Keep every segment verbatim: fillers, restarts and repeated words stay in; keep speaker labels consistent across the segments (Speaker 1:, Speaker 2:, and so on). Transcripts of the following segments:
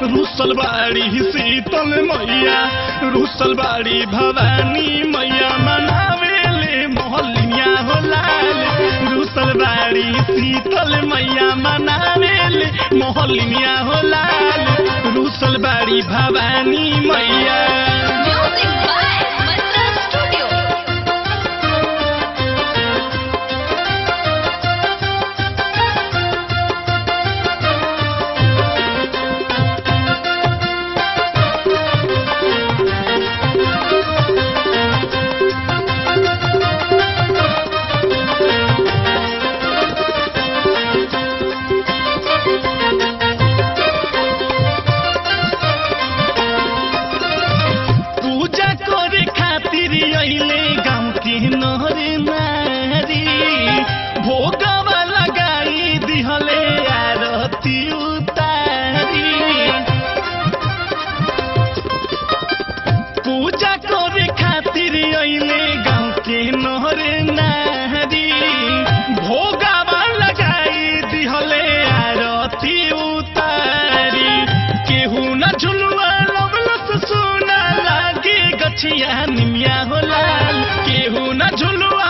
Speaker 1: रुसलबाड़ी शीतल मैया रुसलबाड़ी भवानी मैया मनावेले मोहलिया हो लाल रुसलबाड़ी शीतल मैया मनावेले मोहलिया हो लाल रुसलबाड़ी भवानी मैया। भोगवा लगाई दिहले आरती उतारी पूजा करे खातिर अइले गाँव के नहर नारी भोगवा लगाई दिहले आरती उतारी केहू न झुलुआ लवलस सुना लागे गछिया निमिया हो लाल केहू न झुलुआ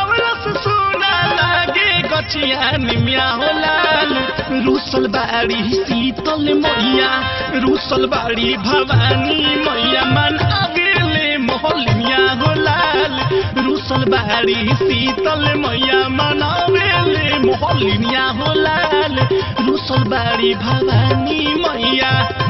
Speaker 1: निमिया हो लाल रुसलबाड़ी शीतल मैया रुसलबाड़ी भवानी मैया मनावेले मोहलिया हो लाल रुसलबाड़ी शीतल मैया मनावेले मोहलिया हो लाल रुसलबाड़ी भवानी मैया।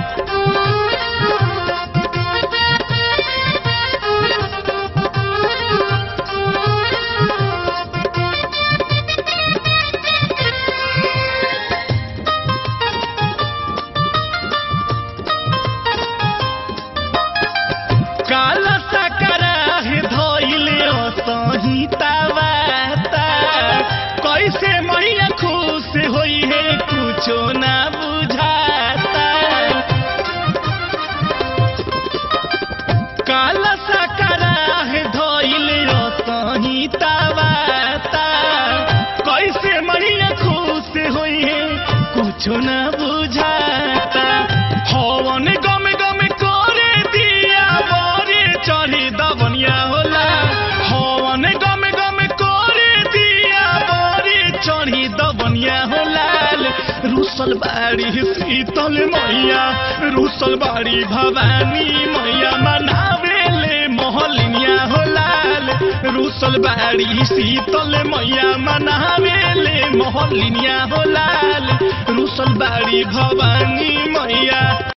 Speaker 1: काला सकरा है धोइले संहितावाता कैसे मैया खुश होई है कुछो ना बुझाता काला सकरा है धोइले संहितावाता कैसे मैया खुश होई है कुछो ना बुझाता हवन गम गम करे दिया चढ़ी दबनिया होला हवन गम गम करे दिया बड़ी चढ़ी दबनिया होला रुसलबाड़ी शीतल मैया रुसलबाड़ी भवानी मैया मनावेले मोहलिया हो लाल रुसलबाड़ी शीतल मैया मनावेले मोहलिया हो लाल रुसलबाड़ी भवानी मैया।